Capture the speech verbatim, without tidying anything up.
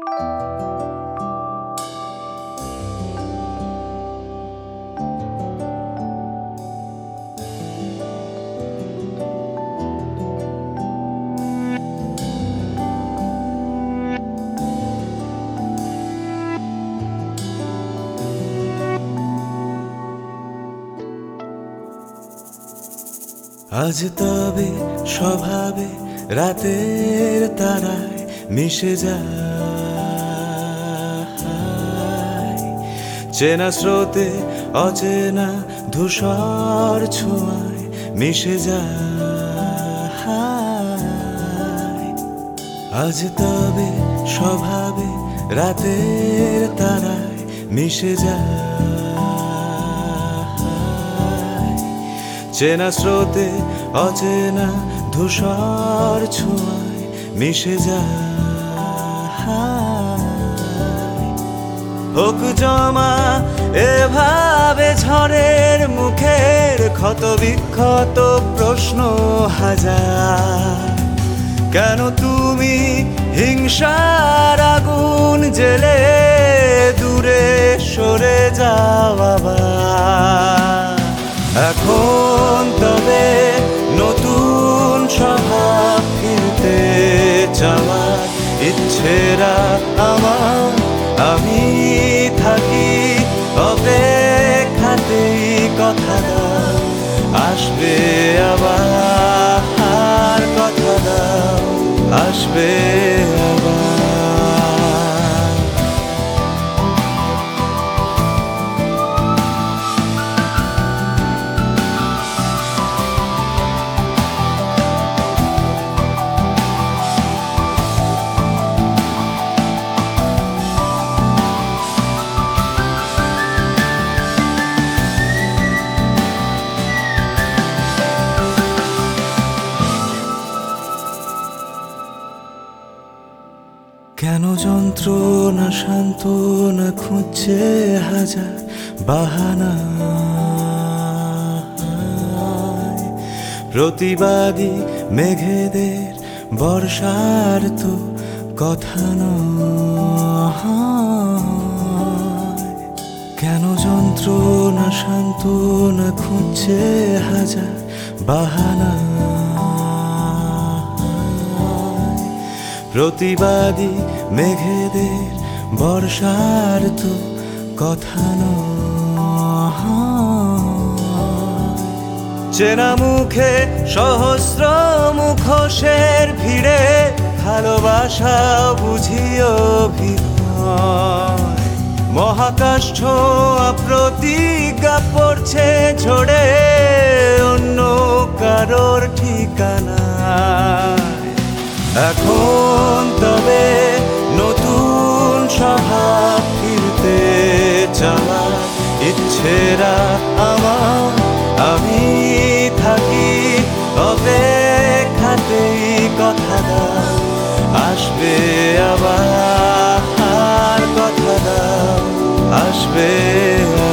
আজ তবে স্বভাবে রাতের তারায় মিশে যায়, চেনা স্রোতে অচেনা ধূসর ছোঁয়ায় মিশে যায়। আজ তবে স্বভাবে রাতের তারায় মিশে যায়, চেনা স্রোতে অচেনা ধূসর ছোঁয়ায় মিশে যায়। হোক জমা এভাবে ঝড়ের মুখের ক্ষত বিক্ষত প্রশ্ন হাজার, কেন তুমি হিংসার আগুন জেলে দূরে সরে যাও আবার? এখন তবে নতুন স্বভাব ফিরতে চাওয়ার ইচ্ছেরা আমার, আমি থাকি অপেক্ষাতেই কথা দাও আসবে আবার, কথা দাও আসবে আবার। কেন যন্ত্রণা সান্ত্বনা খুঁজছে হাজার বাহানা, প্রতিবাদী মেঘেদের বর্ষার তো কথা নয়। কেন যন্ত্রণা সান্ত্বনা খুঁজছে হাজার বাহানা, প্রতিবাদী মেঘেদের বর্ষার তো কথা নয়। চেনা মুখে সহস্র মুখোশের ভিড়ে ভালোবাসা বুঝিও অভিনয়, মহাকাশ ছোঁয়া প্রতিজ্ঞা পড়ছে ঝরে অন্য কারোর ঠিকানা। এখন তবে নতুন স্বভাব ফিরতে চাওয়ার ইচ্ছেরা আমার, আমি থাকি অপেক্ষাতেই কথা দাও আসবে আবার, কথা দাও আসবে।